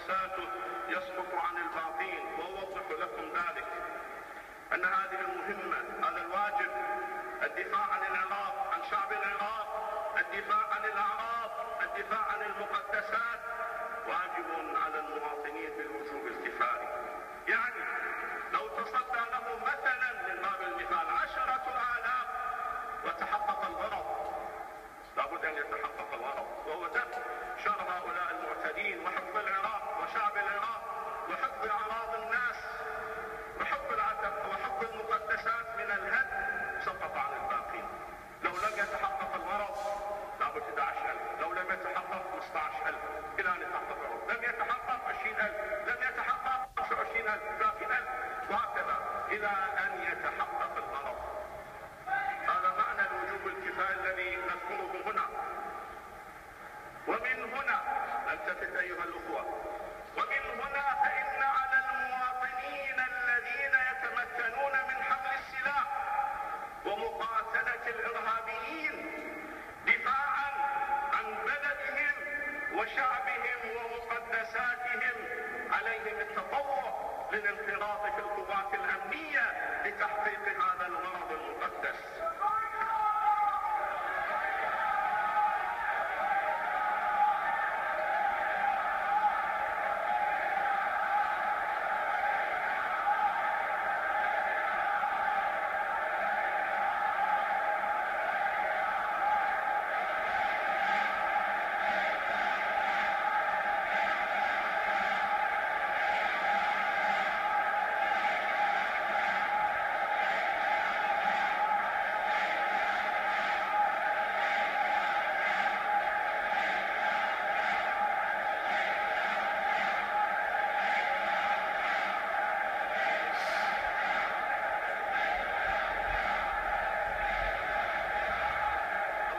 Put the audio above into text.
ومقدساته يسقط عن الباقين. وأوضح لكم ذلك أن هذه المهمة، هذا الواجب، الدفاع عن العراق، عن شعب العراق، الدفاع عن الأعراض، الدفاع عن المقدسات، واجب على المواطنين بالوجوب الكفائي. يعني لو تصدى له مثلا من باب المثال 10,000 وتحقق الغرض، لابد أن يتحقق الغرض، وهو دفع شر هؤلاء المعتدين وحفظ العراق وشعب العراق وحفظ أعراض الناس وحفظ المقدسات من الهدم، سقط عن الباقين. لو لم يتحقق الغرض لابد 11,000، لو لم يتحقق 15,000 إلى أن يتحقق الغرض، لم يتحقق 20,000، لم يتحقق 25,000، 30,000، وهكذا إلى أن يتحقق الغرض. هذا معنى الوجوب الكفائي الذي نذكره هنا. ومن هنا نلتفت أيها الأخوة، ومن هنا فإن على المواطنين الذين يتمكنون من حمل السلاح ومقاتلة الإرهابيين دفاعا عن بلدهم وشعبهم ومقدساتهم عليهم التطوع للانخراط في القوات الأمنية لتحقيق هذا الغرض المقدس.